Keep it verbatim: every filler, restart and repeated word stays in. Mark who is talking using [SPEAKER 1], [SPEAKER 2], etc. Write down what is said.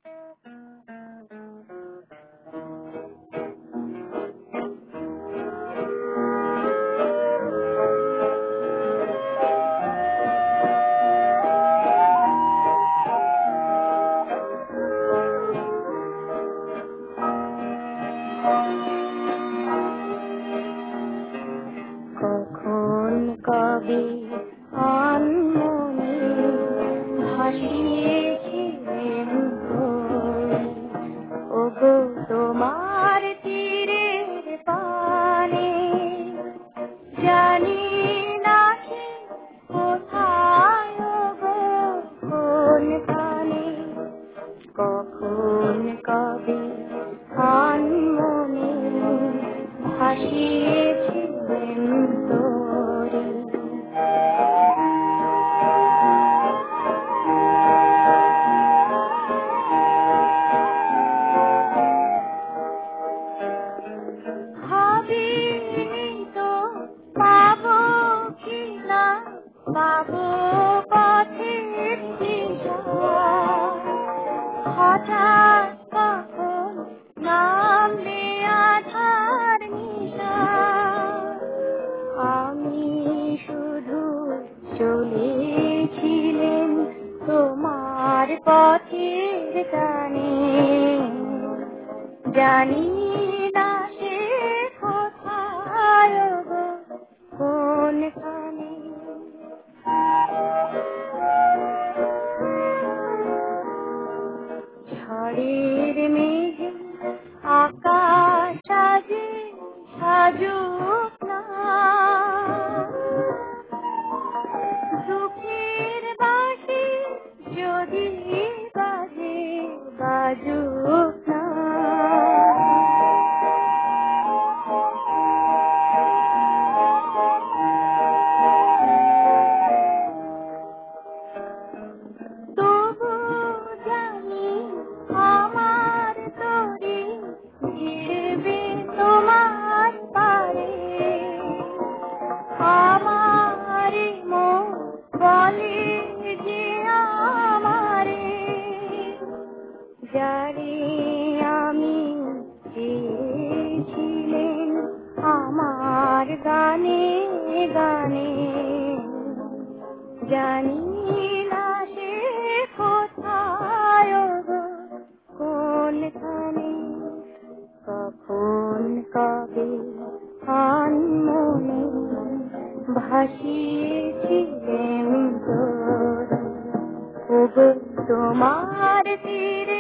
[SPEAKER 1] কখন কবে আনমনে ভাসিয়েছিলেন তোরে, ওগো তোমার তীরের পানে। জানি না সে কোথায়, ওগো কোনখানে। কখন কবে আনমনে ভাসিয়েছিলেন তোরে। ভাবিনি তো পাবো কিনা, পাবো পথের দিশা। হঠাৎ কখন নামবে আধার নিশা। আমি শুধু চলেছিলেন তোমার পথের টানে। জানি না সে কোথায়, গো কোনখানে। ঝড়ের মেঘে আকাশ সাজে সাজুক না, দুঃখের বাঁশি যদি বাজে বাজুক না। তবু জানি আমার তরি ঘিরবে তোমার পারে। আমার মন বলে যে আমারে, যারে আমি চেয়েছিলেন আমার গানে গানে। জানি না সে কোথায়, গো কোনখানে। কখন কবে আনমনে ভাসিয়েছিলেন তোরে, ওগো তোমার তীরে